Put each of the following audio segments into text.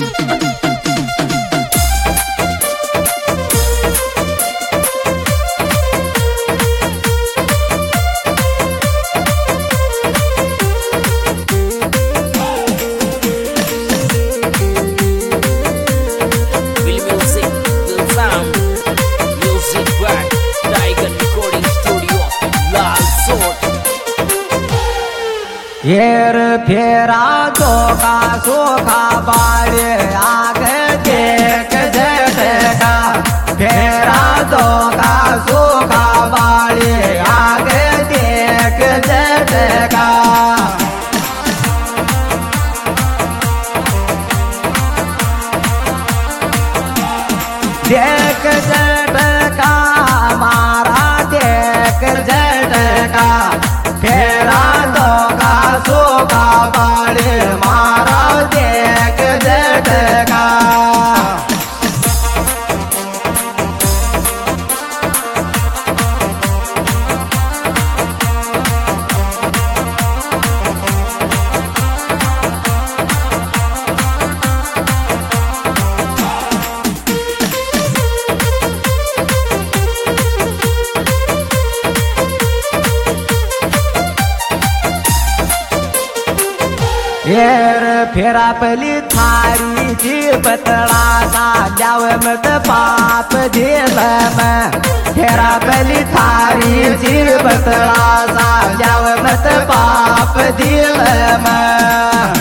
हेर फेरा धोखा सोखा बाड़े आगे देख झटका फेरा धोखा सोखा बाड़े आगे देख झटका देख झटका मारा देख झटका फेरा धोखा सोखा बाड़े मारा देख झटका हेर फेरा पली थारी जी बतड़ा सा जाव मत पाप झेल में फेरा पली थारी जी बतड़ा सा जाव मत पाप झेल में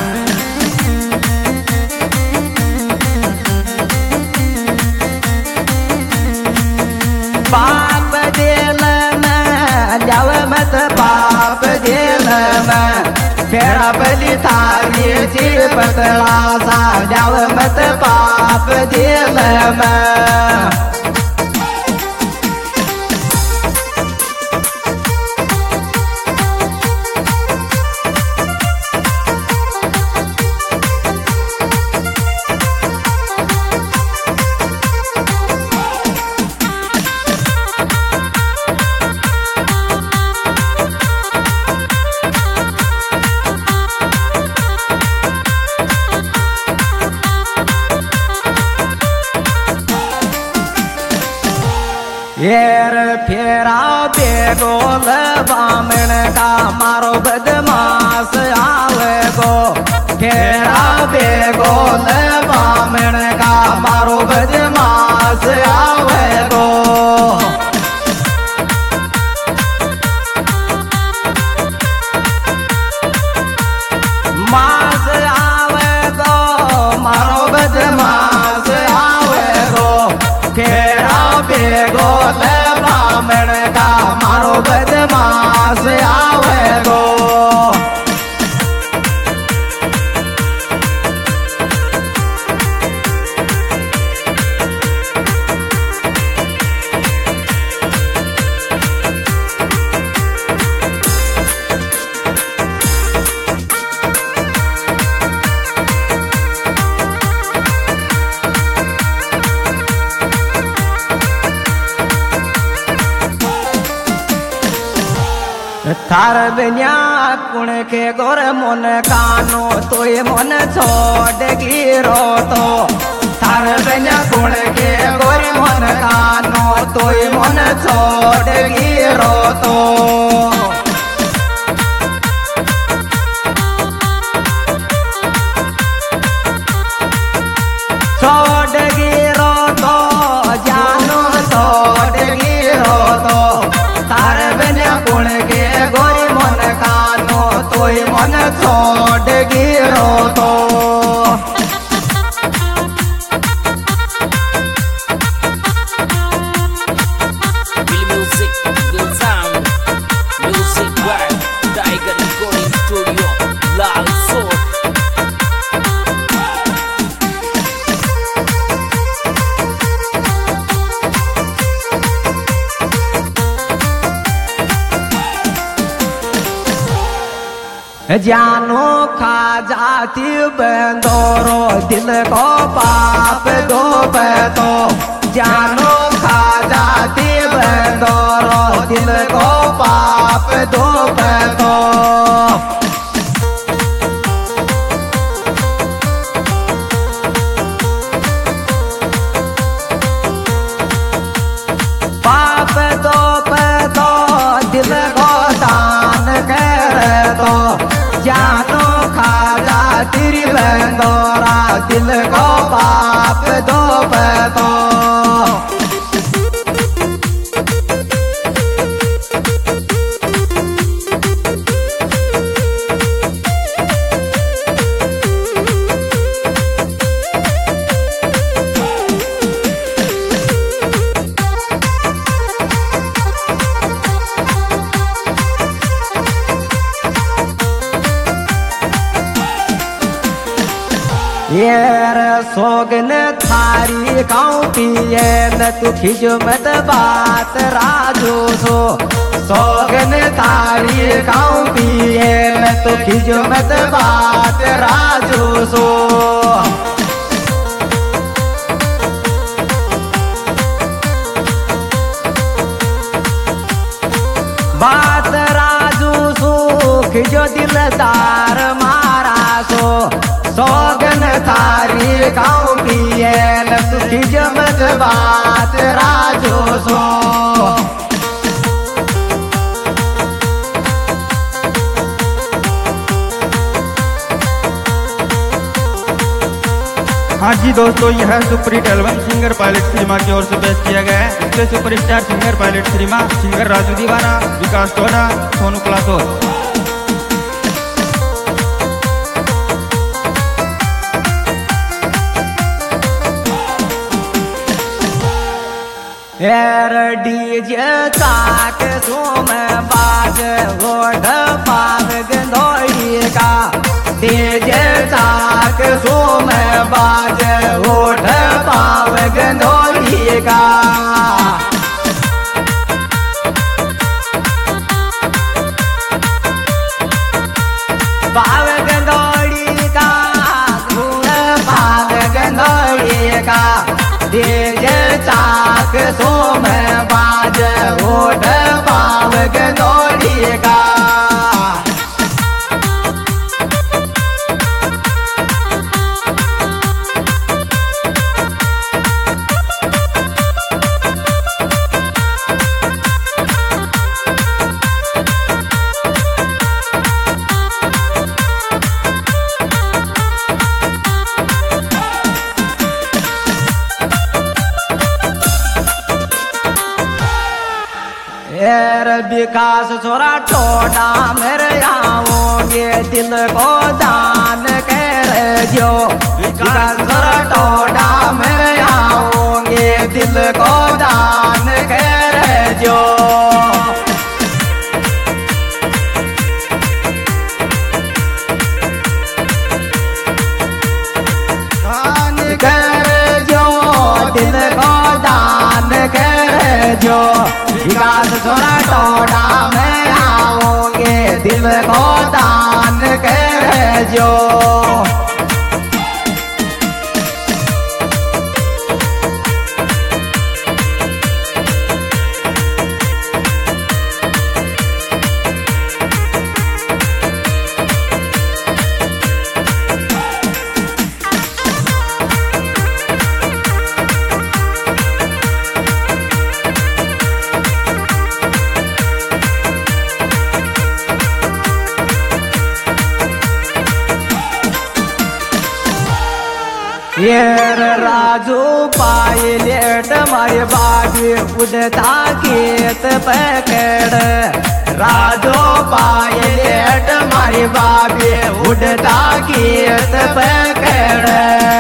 पाप झेल में जाव मत पाप झेल में फेरा पली थारी जी बतड़ा सा जाव मत पाप झेल में हेर फेरा बेगोल बामण का मारो बदमाश आवे गो फेरा बेगोल बामण का मारो बदमाश आवे गो मास आवे गो मारो बदमाश आवे गो फेरा बेगोल बामण का मारो बदमाश आवे गो थार बिन्या कुण के गोर मन कानो तो ये मन छोड़ गिरो तो थार बिन्या कुण के गोर मन कानो तो ये मन छोड़ गिरो तो छोड़ गिरो तो जानो छोड़ गिरो तो थार बिन्या कुण के गोरी मन कानो तोय मन छोड़ गिरो तो जानो खा जाती बंदोरो दिल को पाप दो तो जानो खा जाती बंदोरो दिल को पाप दो तो सोगन थारी गाँव पिए न तू खिजो मत बात राजू सो सोगन थारी गाँव पिए न तू खिजो मत बात राजू सो बात राजू सुख जो दिलदार मारा सो सोगन थारी गाँव पिए सुखी जमत बात राजू सो हाँ जी दोस्तों, यह superhit album singer pilot cinema की ओर से पेश किया गया है। इसके superstar singer pilot cinema, singer Raju Deewana, Vikas Toda, Sonu क्लासोर। डीजे चाक सोम बाज ओढ़ पाव गंदोई का डीजे चाक सोम बाज ओढ़ पाव गंदोई का पाव गंदोई का पाव गंदोई का डीजे चाक सोम बाज ओढ़ पाव गंदोई का विकास छोरा टोटा मेरे आओगे दिल को दान कर जो विकास छोरा टोटा मेरे आओगे दिल को दान कर जो दान कर जो दिल को दान कर जो विकास छोरा टोटा में आओगे दिल को दान कर जो राजू पायलट मारे बाबी उड़ता खेत पकड़ राजू पायलट मारे बाबी उड़ता खेत पकड़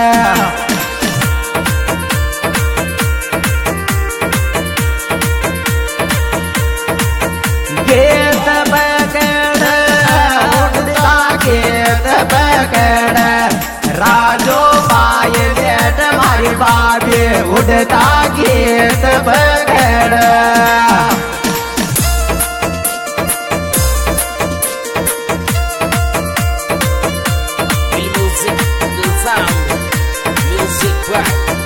खेत पकड़ उड़ता खेत पकड़ राजू पायलट मारी बाबी उड़ता खेत पकड़ Music, the sound, music, rock.